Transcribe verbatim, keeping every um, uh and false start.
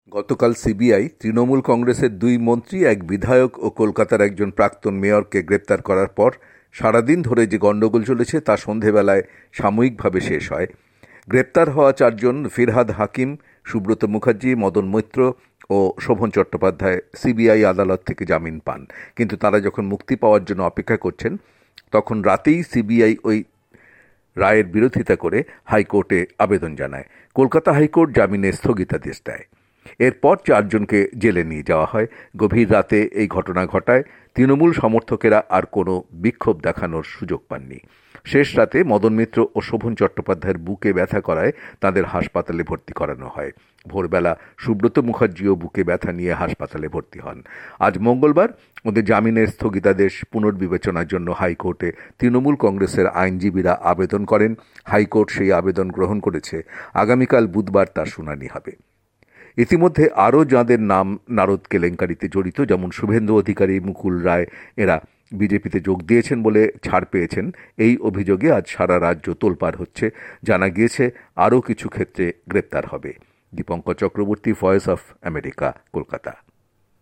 গতকাল সিবিআই তৃণমূল কংগ্রেসের দুই মন্ত্রী, এক বিধায়ক ও কলকাতার একজন প্রাক্তন মেয়রকে গ্রেপ্তার করার পর সারাদিন ধরে যে গণ্ডগোল চলেছে তা সন্ধেবেলায় সাময়িকভাবে শেষ হয়। গ্রেপ্তার হওয়া চারজন ফিরহাদ হাকিম, সুব্রত মুখার্জি, মদন মৈত্র ও শোভন চট্টোপাধ্যায় সিবিআই আদালত থেকে জামিন পান। কিন্তু তারা যখন মুক্তি পাওয়ার জন্য অপেক্ষা করছেন তখন রাতেই সিবিআই ওই রায়ের বিরোধিতা করে হাইকোর্টে আবেদন জানায়। কলকাতা হাইকোর্ট জামিনের স্থগিতাদেশ দেয়। এরপর চারজনকে জেলে নিয়ে যাওয়া হয়। গভীর রাতে এই ঘটনা ঘটায়। তৃণমূল সমর্থকেরা আর কোনো বিক্ষোভ দেখানোর সুযোগ পাননি। শেষ রাতে মদন মিত্র ও শোভন চট্টোপাধ্যায়ের বুকে ব্যথা করায় তাদের হাসপাতালে ভর্তি করানো হয়। ভোরবেলা সুব্রত মুখার্জিও বুকে ব্যথা নিয়ে হাসপাতালে ভর্তি হন। আজ মঙ্গলবার ওদের জামিনের স্থগিতাদেশ পুনর্বিবেচনার জন্য হাইকোর্টে তৃণমূল কংগ্রেসের আইনজীবীরা আবেদন করেন। হাইকোর্ট সেই আবেদন গ্রহণ করেছে। আগামীকাল বুধবার তার শুনানি হবে। ইতিমধ্যে আরও যাঁদের নাম নারদ কেলেঙ্কারিতে জড়িত, যেমন শুভেন্দু অধিকারী, মুকুল রায়, এরা বিজেপিতে যোগ দিয়েছেন বলে ছাড় পেয়েছেন। এই অভিযোগে আজ সারা রাজ্য তোলপাড় হচ্ছে। জানা গিয়েছে আরও কিছু ক্ষেত্রে গ্রেপ্তার হবে। Dipankar Chakraborty, voice of America, Kolkata.